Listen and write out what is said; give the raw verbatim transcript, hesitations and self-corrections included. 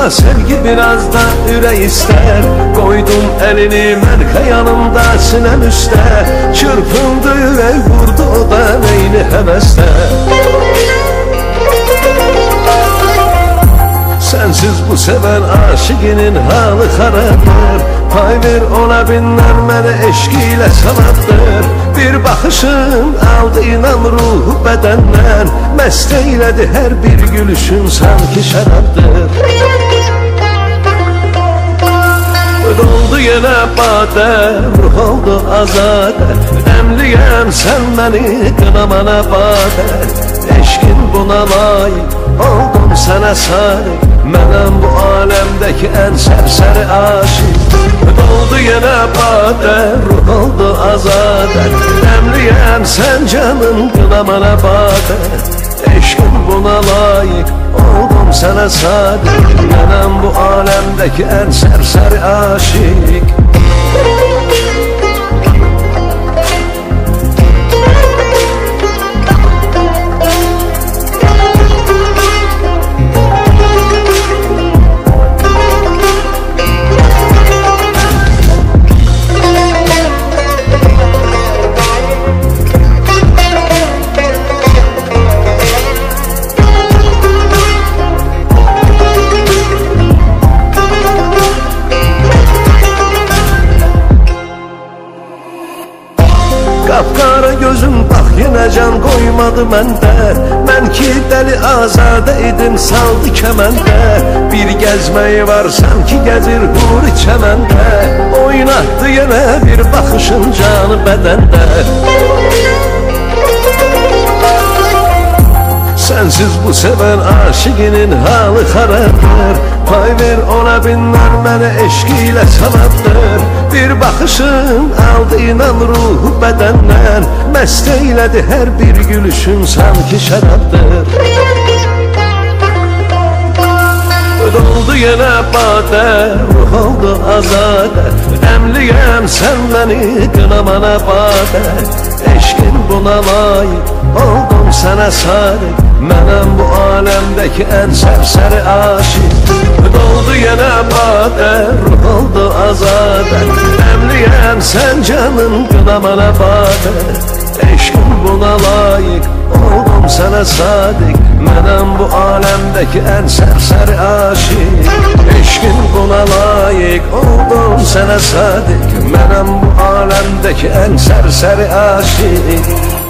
Ama sevgi biraz da ürək istər. Qoydum elini mən xəyalımda sinəm üstə. Çırpındı ürək vurdu o da neyni həvəsdə. Sensiz bu seven aşıkinin halı xarabdır. Pay ver ona binler məni eşq ilə sanatdır. Bir baxışın aldı inam ruhu bədəndən. Məst eylədi hər bir gülüşün sanki şərabdır. Doldu yenə badə, ruh oldu azadə. Əmliyəm sən məni qınamana badə. Eşqin buna layık, oldum sənə sadiq. Mənəm bu aləmdəki ən sərsəri aşiq. Doldu yenə badə, ruh oldu azadə. Əmliyəm sən canım qınamana badə. Eşqin buna layık, oldum sənə sadiq. Mənəm bu aləmdəki ən sərsəri aşiq. Qapqara gözüm bax yenə can qoymadı məndə. Mən ki dəli azadə idim saldı kəməndə. Bir gəzməyi var sanki gəzir huri çəməndə. Oynatdı yenə bir baxışın canı bədəndə. Sensiz bu seven aşıkinin halı xarabdır. Pay ver ona binler məni eşq ilə sanatdır. Bir baxışın aldı inan ruhu bədəndən. Məst eylədi hər bir gülüşün sanki şərabdır. Doldu yenə badə, ruh oldu azadə. Əmliyəm sən məni qınamana badə. Eşqin buna layık, oldum sənə sadiq. Mənəm bu aləmdəki ən sərsəri aşiq. Doldu yenə badə, ruh oldu azadə. Əmliyəm sən canım qınamana badə. Eşqin buna layık, oldum sənə sadiq. Mənəm bu aləmdəki ən sərsəri aşiq. Eşqin buna layık, oldum sənə sadiq. Mənəm bu aləmdəki ən sərsəri aşiq.